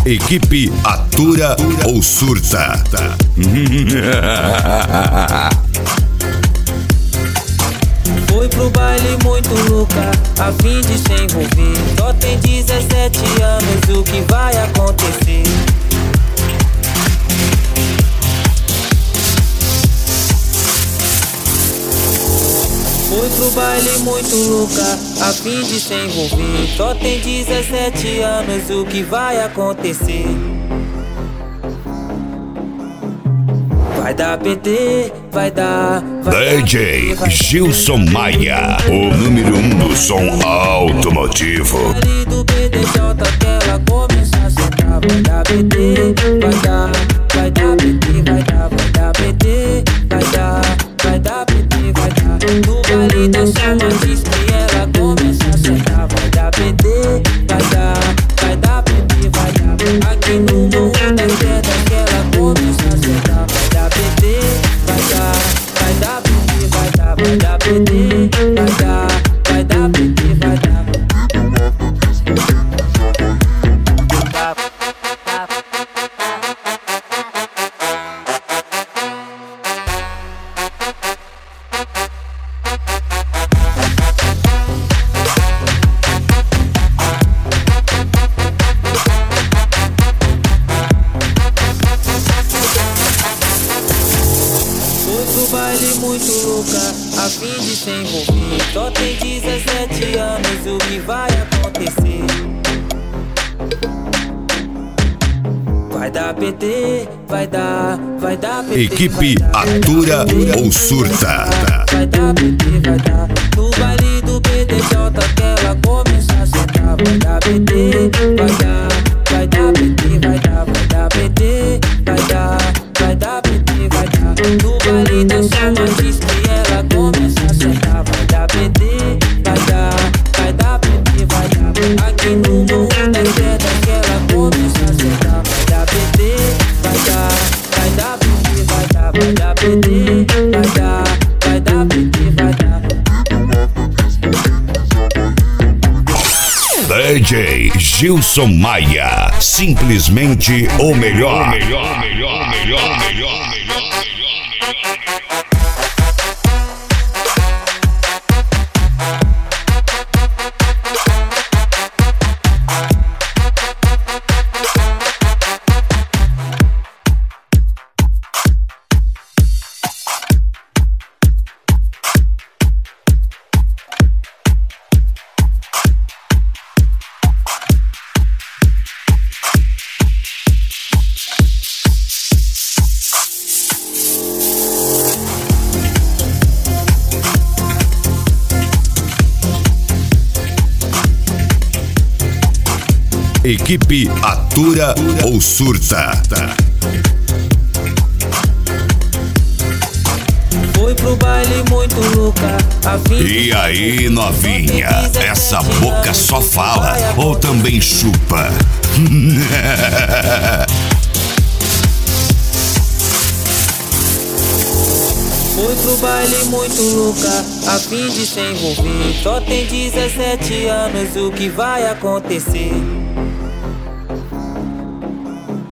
Equipe atura ou surta. Foi pro baile muito louca, a fim de se envolver. Só tem 17 anos, o que vai acontecer? Foi pro baile muito louca, a fim de se envolver. Só tem 17 anos, o que vai acontecer? Vai dar PT, vai dar DJ Gilson Maia, o número 1 do som automotivo. Ali do BDJ que ela começa a sentar. Vai dar PT, vai dar PT, vai dar PT, vai dar PT, vai dar. No baile da chama diz que ela começa a sentar. Vai dar PT, vai dar PT, vai dar. Aqui no morro das pedras que ela começa a sentar. Vai dar PT, vai dar PT, vai dar PT, vai dar PT, vai dar. Baile muito louca, a fim de se envolver. Só tem 17 anos, o que vai acontecer? Vai dar PT, vai dar PT. Equipe atura ou surta. Vai dar PT, vai dar. No baile do BDJ que ela começa a sentar. Vai dar PT, vai dar PT, vai dar PT, vai dar PT, vai dar. No baile da chama diz que ela começa a sentar. Vai dar PT, vai dar PT, vai dar. Aqui no morro das pedras que ela começa a sentar. Vai dar PT, vai dar PT, vai dar PT, vai dar PT, vai dar. DJ Gilson Maia, simplesmente o melhor. Equipe atura ou surta. Foi pro baile muito louca, a fim de... E aí, novinha, essa boca só fala ou também chupa? Foi pro baile muito louca, a fim de se envolver. Só tem 17 anos, o que vai acontecer?